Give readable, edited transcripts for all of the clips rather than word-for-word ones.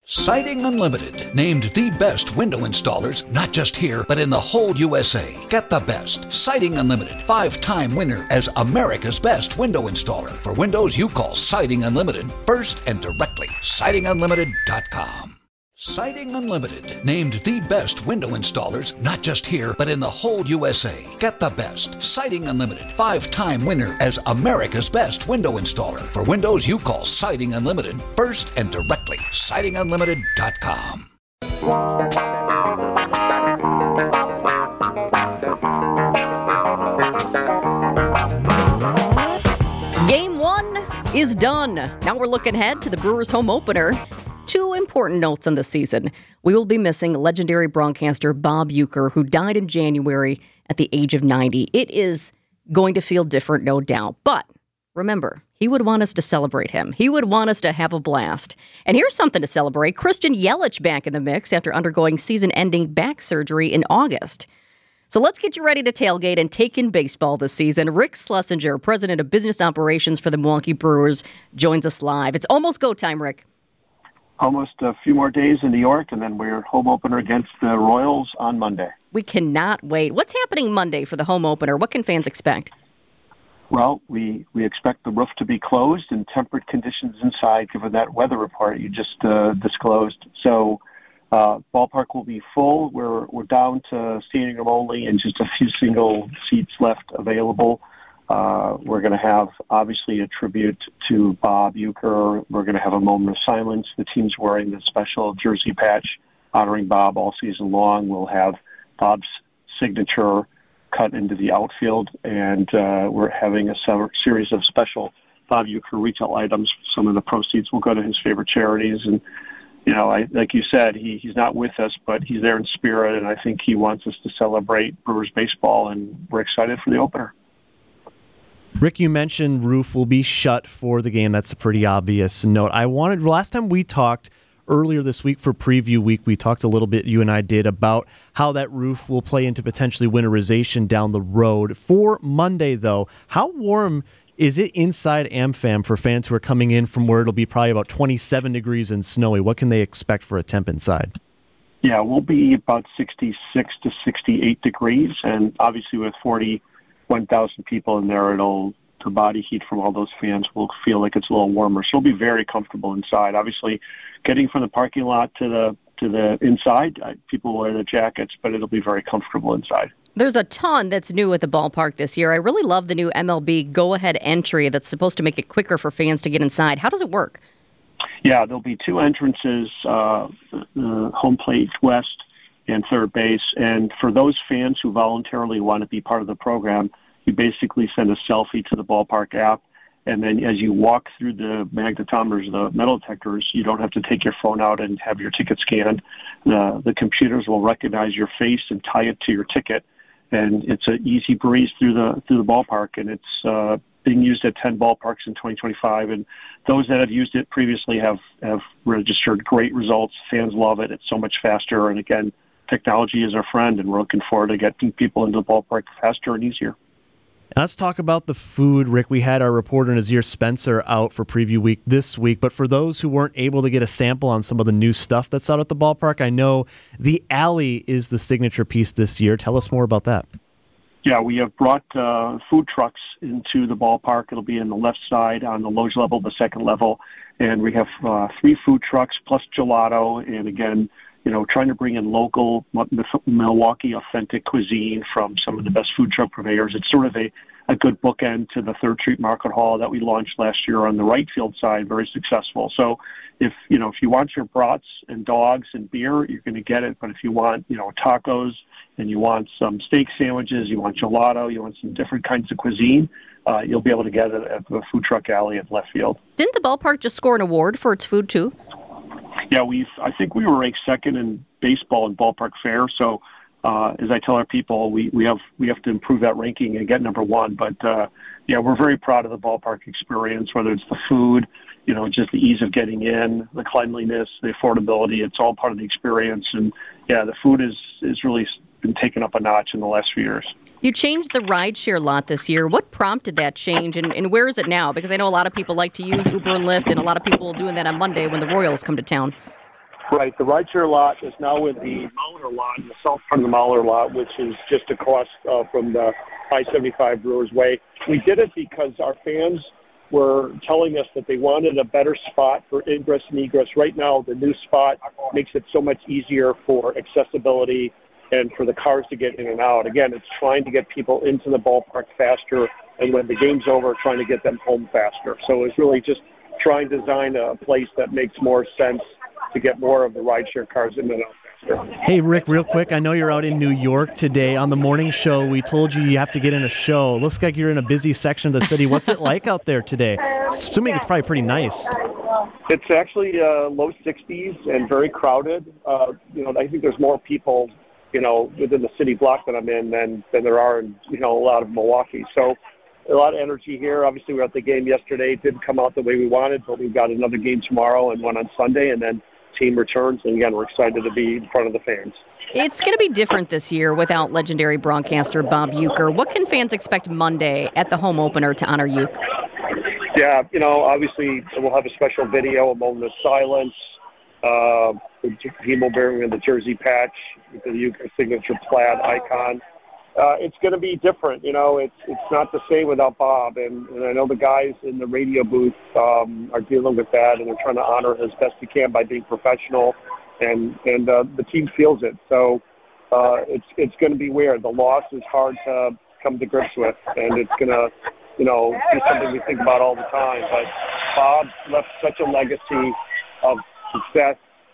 Siding Unlimited, named the best window installers, not just here, but in the whole USA. Get the best. Siding Unlimited, 5-time winner as America's best window installer. For windows you call Siding Unlimited first and directly. SidingUnlimited.com. Siding Unlimited, named the best window installers, not just here, but in the whole USA. Get the best. Siding Unlimited, 5-time winner as America's best window installer. For windows you call Siding Unlimited first and directly. SidingUnlimited.com. Game 1 is done. Now we're looking ahead to the Brewers home opener. Two important notes on the season. We will be missing legendary broadcaster Bob Uecker, who died in January at the age of 90. It is going to feel different, no doubt. But remember, he would want us to celebrate him. He would want us to have a blast. And here's something to celebrate. Christian Yelich back in the mix after undergoing season-ending back surgery in August. So let's get you ready to tailgate and take in baseball this season. Rick Schlesinger, president of business operations for the Milwaukee Brewers, joins us live. It's almost go time, Rick. Almost a few more days in New York, and then we're home opener against the Royals on Monday. We cannot wait. What's happening Monday for the home opener? What can fans expect? Well, we expect the roof to be closed and temperate conditions inside, given that weather report you just disclosed. So ballpark will be full. We're down to standing room only and just a few single seats left available. We're going to have, obviously, a tribute to Bob Uecker. We're going to have a moment of silence. The team's wearing the special jersey patch honoring Bob all season long. We'll have Bob's signature cut into the outfield, and we're having a series of special Bob Uecker retail items. Some of the proceeds will go to his favorite charities. And, you know, like you said, he's not with us, but he's there in spirit, and I think he wants us to celebrate Brewers baseball, and we're excited for the opener. Rick, you mentioned roof will be shut for the game. That's a pretty obvious note. Last time we talked earlier this week for preview week, we talked a little bit, you and I did, about how that roof will play into potentially winterization down the road. For Monday, though, how warm is it inside AmFam for fans who are coming in from where it'll be probably about 27 degrees and snowy? What can they expect for a temp inside? Yeah, we'll be about 66 to 68 degrees, and obviously with 41,000 people in there, the body heat from all those fans will feel like it's a little warmer. So it'll be very comfortable inside. Obviously, getting from the parking lot to the inside, people wear the jackets, but it'll be very comfortable inside. There's a ton that's new at the ballpark this year. I really love the new MLB go-ahead entry that's supposed to make it quicker for fans to get inside. How does it work? Yeah, there'll be two entrances, home plate west and third base. And for those fans who voluntarily want to be part of the program, you basically send a selfie to the ballpark app. And then as you walk through the magnetometers, the metal detectors, you don't have to take your phone out and have your ticket scanned. The computers will recognize your face and tie it to your ticket. And it's an easy breeze through the ballpark. And it's being used at 10 ballparks in 2025. And those that have used it previously have registered great results. Fans love it. It's so much faster. And again, technology is our friend, and we're looking forward to getting people into the ballpark faster and easier. Let's talk about the food, Rick. We had our reporter Nazir Spencer out for preview week this week, but for those who weren't able to get a sample on some of the new stuff that's out at the ballpark, I know the alley is the signature piece this year. Tell us more about that. Yeah, we have brought food trucks into the ballpark. It'll be in the left side on the loge level, the second level, and we have 3 food trucks plus gelato, and again, you know, trying to bring in local Milwaukee authentic cuisine from some of the best food truck purveyors. It's sort of a good bookend to the 3rd Street Market Hall that we launched last year on the right field side, very successful. So if you want your brats and dogs and beer, you're going to get it. But if you want, tacos and you want some steak sandwiches, you want gelato, you want some different kinds of cuisine, you'll be able to get it at the food truck alley at left field. Didn't the ballpark just score an award for its food too? Yeah, I think we were ranked second in baseball in ballpark fare. So, as I tell our people, we have to improve that ranking and get number 1. But we're very proud of the ballpark experience, whether it's the food, just the ease of getting in, the cleanliness, the affordability. It's all part of the experience. And the food is really been taken up a notch in the last few years. You changed the rideshare lot this year. What prompted that change, and where is it now? Because I know a lot of people like to use Uber and Lyft, and a lot of people doing that on Monday when the Royals come to town. Right. The rideshare lot is now in the Mauler lot, in the south part of the Mauler lot, which is just across from the I-75 Brewers Way. We did it because our fans were telling us that they wanted a better spot for ingress and egress. Right now, the new spot makes it so much easier for accessibility and for the cars to get in and out. Again, it's trying to get people into the ballpark faster, and when the game's over, trying to get them home faster. So it's really just trying to design a place that makes more sense to get more of the rideshare cars in and out faster. Hey, Rick, real quick, I know you're out in New York today. On the morning show, we told you have to get in a show. Looks like you're in a busy section of the city. What's it like out there today? Assuming it's probably pretty nice. It's actually low 60s and very crowded. I think there's more people, within the city block that I'm in than there are in, a lot of Milwaukee. So a lot of energy here. Obviously, we were at the game yesterday. It didn't come out the way we wanted, but we've got another game tomorrow and one on Sunday, and then team returns, and again, we're excited to be in front of the fans. It's going to be different this year without legendary broadcaster Bob Uecker. What can fans expect Monday at the home opener to honor Uecker? Yeah, obviously we'll have a special video, a moment of silence. He will be wearing the jersey patch with the Uecker signature plaid icon. It's going to be different. It's not the same without Bob, and I know the guys in the radio booth are dealing with that, and they're trying to honor him as best they can by being professional, and the team feels it. So it's going to be weird. The loss is hard to come to grips with, and it's going to be something we think about all the time. But Bob left such a legacy of success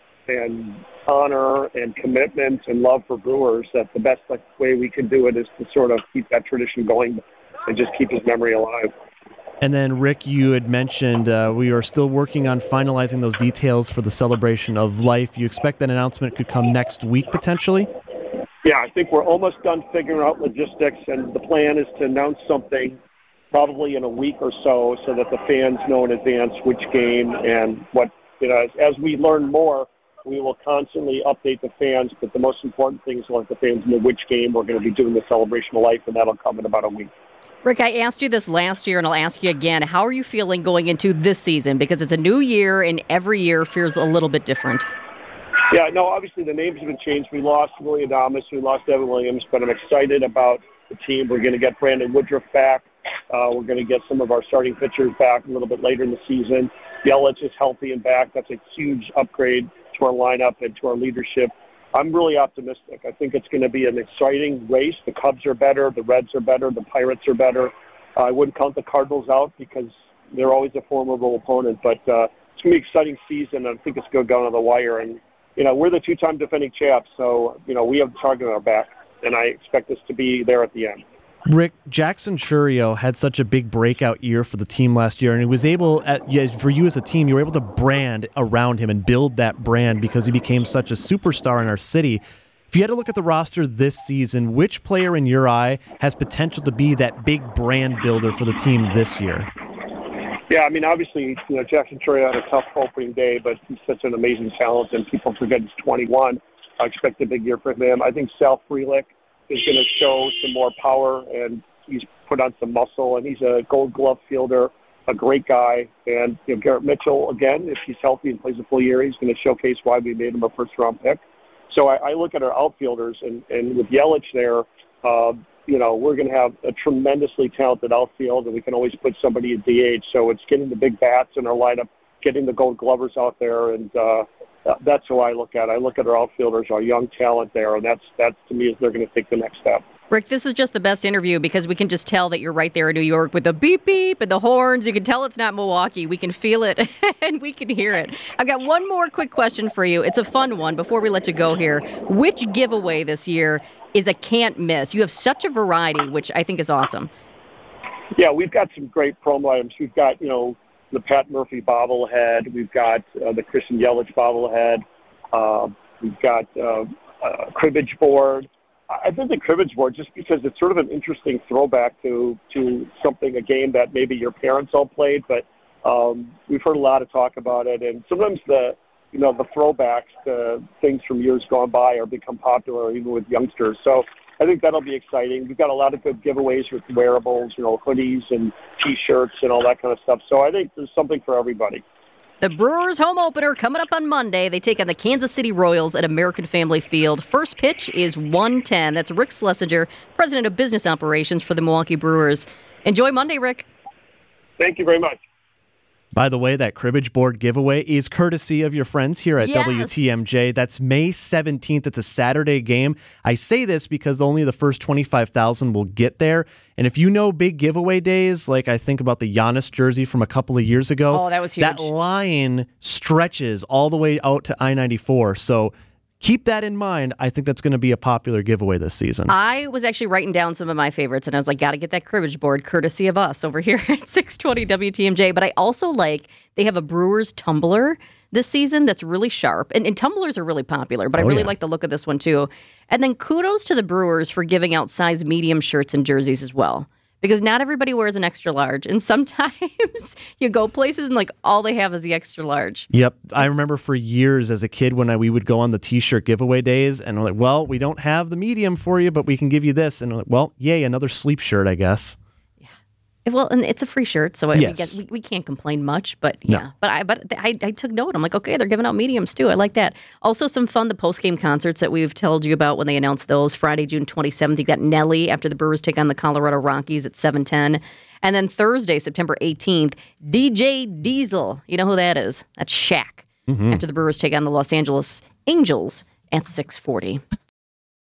and honor and commitment and love for Brewers that the best way we can do it is to sort of keep that tradition going and just keep his memory alive. And then, Rick, you had mentioned we are still working on finalizing those details for the celebration of life. You expect that announcement could come next week, potentially? Yeah, I think we're almost done figuring out logistics, and the plan is to announce something probably in a week or so that the fans know in advance which game and what, as we learn more, we will constantly update the fans, but the most important thing is to let the fans know which game we're going to be doing the celebration of life, and that'll come in about a week. Rick, I asked you this last year, and I'll ask you again. How are you feeling going into this season? Because it's a new year, and every year feels a little bit different. Yeah, no, obviously the names have been changed. We lost Willie Adames, we lost Evan Williams, but I'm excited about the team. We're going to get Brandon Woodruff back. We're going to get some of our starting pitchers back a little bit later in the season. Yelich is healthy and back. That's a huge upgrade to our lineup and to our leadership. I'm really optimistic. I think it's going to be an exciting race. The Cubs are better. The Reds are better. The Pirates are better. I wouldn't count the Cardinals out because they're always a formidable opponent. But it's going to be an exciting season. I think it's going to go down to the wire. And, we're the two-time defending champs. So, we have the target on our back. And I expect us to be there at the end. Rick, Jackson Chourio had such a big breakout year for the team last year, and he was able, for you as a team, you were able to brand around him and build that brand because he became such a superstar in our city. If you had to look at the roster this season, which player in your eye has potential to be that big brand builder for the team this year? Yeah, obviously, Jackson Chourio had a tough opening day, but he's such an amazing talent, and people forget he's 21. I expect a big year from him. I think Sal Frelick is going to show some more power, and he's put on some muscle, and he's a Gold Glove fielder, a great guy. And Garrett Mitchell, again, if he's healthy and plays a full year, he's going to showcase why we made him a first-round pick. So I look at our outfielders, and with Yelich there, we're going to have a tremendously talented outfield, and we can always put somebody at DH. So it's getting the big bats in our lineup, getting the Gold Glovers out there, and that's how I look at it. I look at our outfielders, our young talent there, and that's to me is they're going to take the next step. Rick, this is just the best interview because we can just tell that you're right there in New York with the beep beep and the horns. You can tell it's not Milwaukee. We can feel it and we can hear it. I've got one more quick question for you. It's a fun one before we let you go here. Which giveaway this year is a can't miss? You have such a variety, which I think is awesome. Yeah, we've got some great promo items. We've got, the Pat Murphy bobblehead. We've got the Christian Yelich bobblehead. We've got cribbage board. I think the cribbage board, just because it's sort of an interesting throwback to something, a game that maybe your parents all played, but we've heard a lot of talk about it. And sometimes the throwbacks to things from years gone by are become popular even with youngsters. So I think that'll be exciting. We've got a lot of good giveaways with wearables, hoodies and T-shirts and all that kind of stuff. So I think there's something for everybody. The Brewers home opener coming up on Monday. They take on the Kansas City Royals at American Family Field. First pitch is 1:10. That's Rick Schlesinger, president of business operations for the Milwaukee Brewers. Enjoy Monday, Rick. Thank you very much. By the way, that cribbage board giveaway is courtesy of your friends here at WTMJ. That's May 17th. It's a Saturday game. I say this because only the first 25,000 will get there. And if you know big giveaway days, like I think about the Giannis jersey from a couple of years ago. Oh, that was huge. That line stretches all the way out to I-94. So keep that in mind. I think that's going to be a popular giveaway this season. I was actually writing down some of my favorites, and I was like, got to get that cribbage board courtesy of us over here at 620 WTMJ. But I also they have a Brewers tumbler this season that's really sharp. And tumblers are really popular, but I really like the look of this one too. And then kudos to the Brewers for giving out size medium shirts and jerseys as well. Because not everybody wears an extra large. And sometimes you go places and all they have is the extra large. Yep. I remember for years as a kid when we would go on the T-shirt giveaway days and we're like, well, we don't have the medium for you, but we can give you this. And we're like, well, yay, another sleep shirt, I guess. Well, and it's a free shirt, so yes. we can't complain much. But no. yeah, but I took note. I'm like, okay, they're giving out mediums too. I like that. Also, some fun, the post-game concerts that we've told you about when they announced those. Friday, June 27th, you've got Nelly after the Brewers take on the Colorado Rockies at 7:10. And then Thursday, September 18th, DJ Diesel. You know who that is? That's Shaq. After the Brewers take on the Los Angeles Angels at 6:40.